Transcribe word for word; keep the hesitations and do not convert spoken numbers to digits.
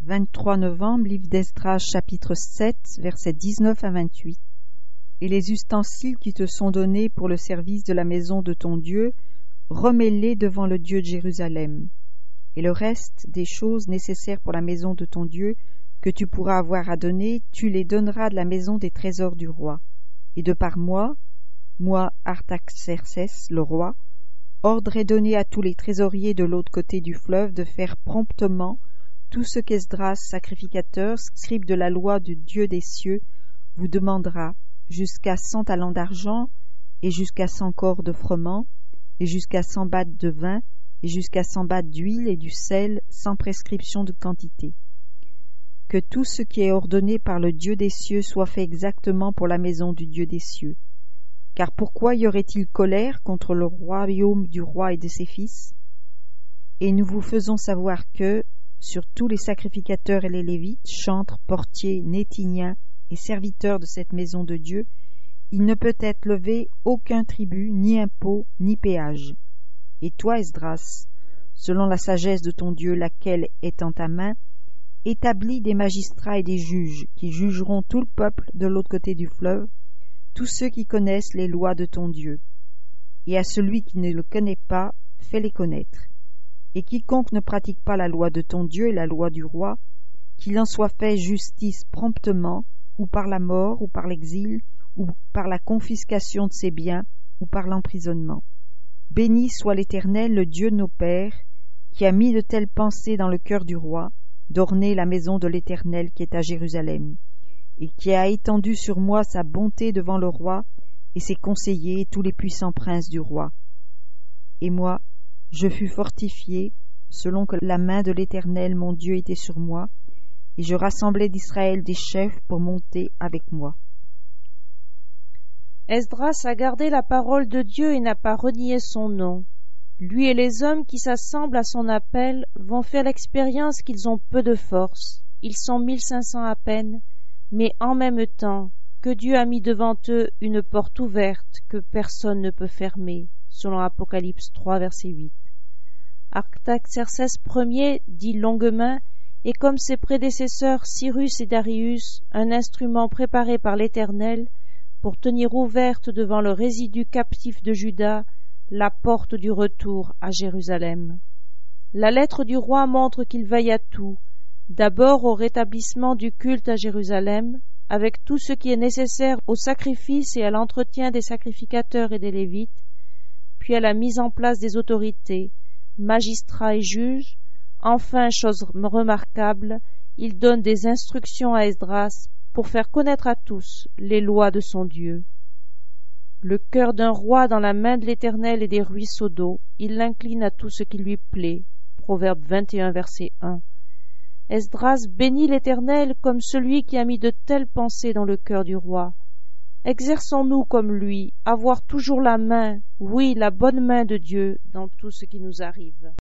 vingt-trois novembre, livre d'Esdras, chapitre sept, versets dix-neuf à vingt-huit. Et les ustensiles qui te sont donnés pour le service de la maison de ton Dieu, remets-les devant le Dieu de Jérusalem. Et le reste des choses nécessaires pour la maison de ton Dieu, que tu pourras avoir à donner, tu les donneras de la maison des trésors du roi. Et de par moi, moi Artaxerxès, le roi, ordre est donné à tous les trésoriers de l'autre côté du fleuve de faire promptement tout ce qu'Esdras, sacrificateur, scribe de la loi du Dieu des cieux, vous demandera, jusqu'à cent talents d'argent, et jusqu'à cent corps de froment, et jusqu'à cent battes de vin, et jusqu'à cent battes d'huile et du sel, sans prescription de quantité. Que tout ce qui est ordonné par le Dieu des cieux soit fait exactement pour la maison du Dieu des cieux. Car pourquoi y aurait-il colère contre le royaume du roi et de ses fils? Et nous vous faisons savoir que, sur tous les sacrificateurs et les lévites, chantres, portiers, nétiniens et serviteurs de cette maison de Dieu, il ne peut être levé aucun tribut, ni impôt, ni péage. Et toi, Esdras, selon la sagesse de ton Dieu, laquelle est en ta main, établis des magistrats et des juges qui jugeront tout le peuple de l'autre côté du fleuve, tous ceux qui connaissent les lois de ton Dieu. Et à celui qui ne le connaît pas, fais-les connaître. Et quiconque ne pratique pas la loi de ton Dieu et la loi du roi, qu'il en soit fait justice promptement, ou par la mort, ou par l'exil, ou par la confiscation de ses biens, ou par l'emprisonnement. Béni soit l'Éternel, le Dieu de nos pères, qui a mis de telles pensées dans le cœur du roi, d'orner la maison de l'Éternel qui est à Jérusalem, et qui a étendu sur moi sa bonté devant le roi et ses conseillers et tous les puissants princes du roi. Et moi, je fus fortifié, selon que la main de l'Éternel mon Dieu était sur moi, et je rassemblai d'Israël des chefs pour monter avec moi. Esdras a gardé la parole de Dieu et n'a pas renié son nom. Lui et les hommes qui s'assemblent à son appel vont faire l'expérience qu'ils ont peu de force. Ils sont mille cinq cents à peine, mais en même temps que Dieu a mis devant eux une porte ouverte que personne ne peut fermer, selon Apocalypse trois, verset huit. Artaxerxès Ier, dit Longue-Main, est comme ses prédécesseurs Cyrus et Darius, un instrument préparé par l'Éternel pour tenir ouverte devant le résidu captif de Juda la porte du retour à Jérusalem. La lettre du roi montre qu'il veille à tout, d'abord au rétablissement du culte à Jérusalem, avec tout ce qui est nécessaire au sacrifice et à l'entretien des sacrificateurs et des Lévites, puis à la mise en place des autorités, magistrats et juges. Enfin, chose remarquable, il donne des instructions à Esdras pour faire connaître à tous les lois de son Dieu. Le cœur d'un roi dans la main de l'Éternel est des ruisseaux d'eau, il l'incline à tout ce qui lui plaît. Proverbe vingt et un, verset un. Esdras bénit l'Éternel comme celui qui a mis de telles pensées dans le cœur du roi. Exerçons-nous comme lui, avoir toujours la main, oui, la bonne main de Dieu dans tout ce qui nous arrive.